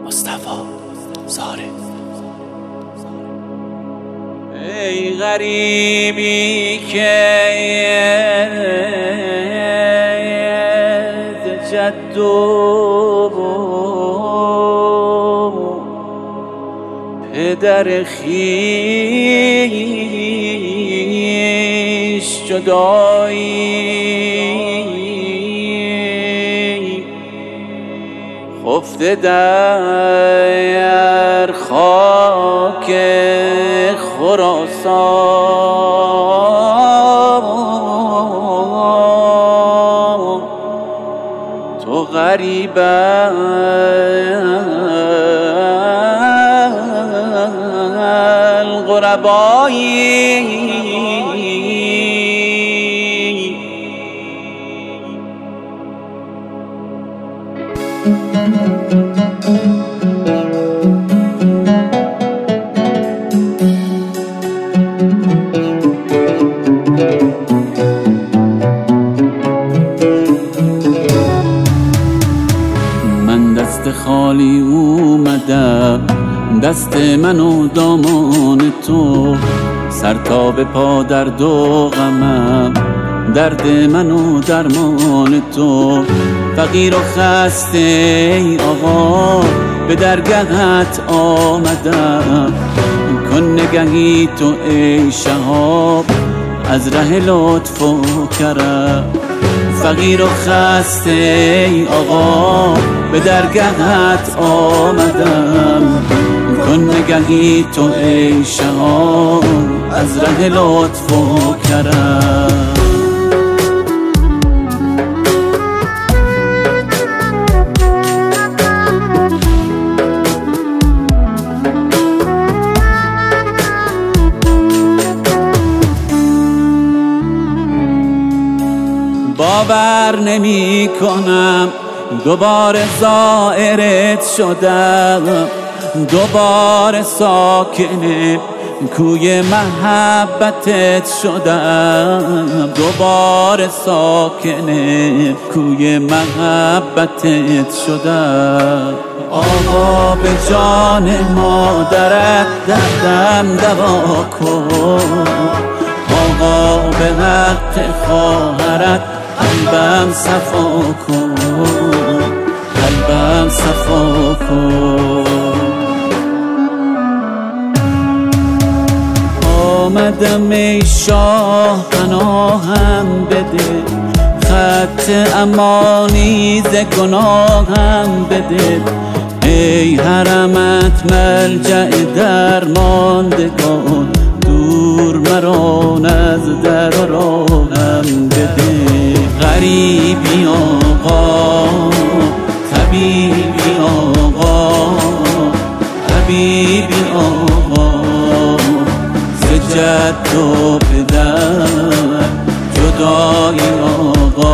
مصطفی زاره. ای غریبی که ز جد و پدر خویش جدایی، خفته در خاک خراسان، تو غریب الغربایی. من دست خالی اومدم، دست من و دامان تو، سر تا به پا درد و غمم، درد من و درمان تو. فقیر و خسته ای آقا به درگهت آمدم، کن نگهی تو ای شهاب از ره لطف و کرم. فقیر و خسته ای آقا به درگهت آمدم، کن نگهی تو ای شهاب از ره لطف و کرم. باور نمی کنم دوباره زائرت شدم، دوباره ساکن کوی محبتت شدم، دوباره ساکن کوی محبتت شدم. آقا به جان مادرت دردم دوا کن، آقا به حق خواهرت قلبم صفا کن، قلبم صفا کن. آمدم ای شاه پناهم بده، خط امانی ز گناهم بده، ای حرمت ملجأ درماندگان، دور مران از در و راهم بده. غریبی آقا طبیبی آقا، حبیبی آقا ز جد و پدر جدایی آقا،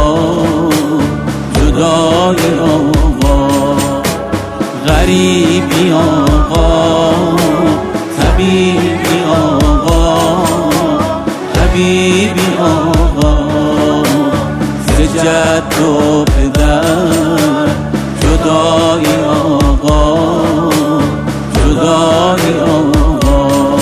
جدایی آقا. غریبی آقا طبیبی آقا، حبیبی آقا ز جد و پدر جدایی آقا، جدایی آقا.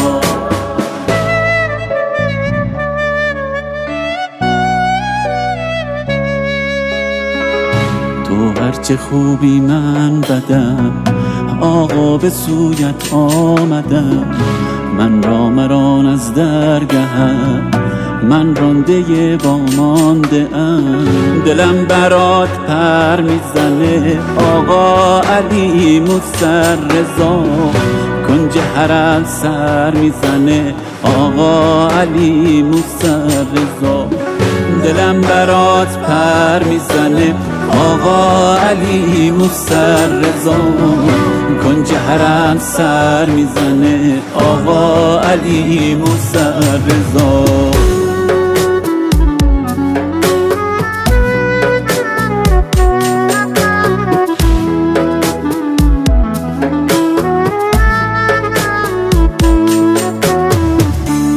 تو هرچه خوبی من بدم، آقا به سویت آمدم، من را مران از درگهم، من رانده وامانده ام. دلم برات پر میزنه آقا علی موسی رضا، کنج حرم سر میزنه آقا علی موسی رضا. دلم برات پر میزنه آقا علی موسی رضا، کنج حرم سر میزنه آقا علی موسی رضا.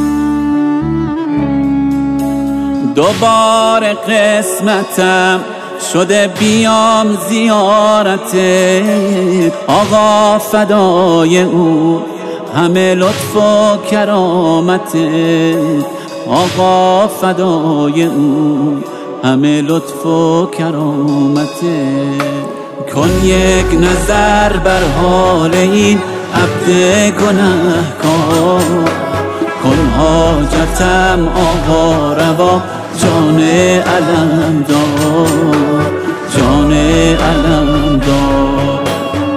دوباره قسمتم شده بیام زیارتت آقا فدای او همه لطف و کرامتت آقا فدای او همه لطف و کرامتت کن یک نظر بر حال این عبد گنهکار کن حاجتم آقا روا جان علمدار جان علمدار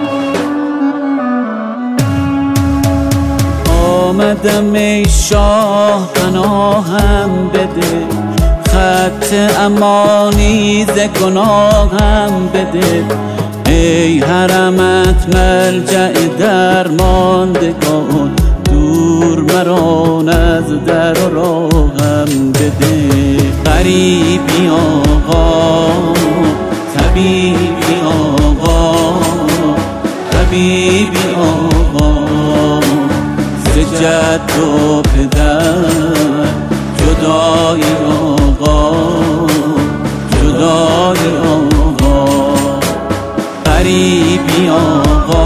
آمدم ای شاه پناهم بده خط امانی ز گناهم بده ای حرمت ملجأ درماندگان دور مران از در و راهم بده غریبی آقا طبیبی آقا طبیبی آقا ز جد و پدر جدای آقا جدای آقا غریبی آقا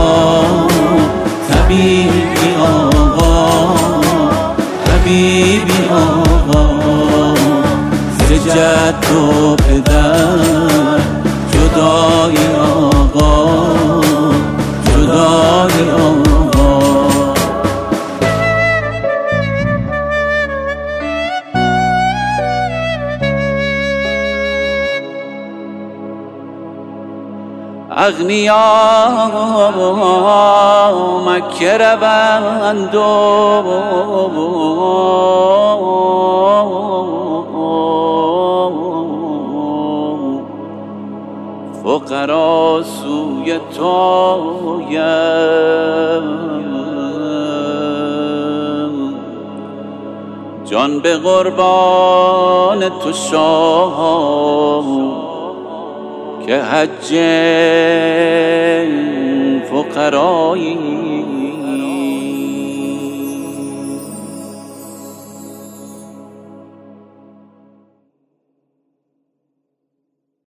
طبیبی آقا طبیبی آقا ز جد و پدر جدای آقا جدای آقا اغنیا مکه روند و فقرا سوی تو آیند جان به قربان تو شاه که حج فقرایی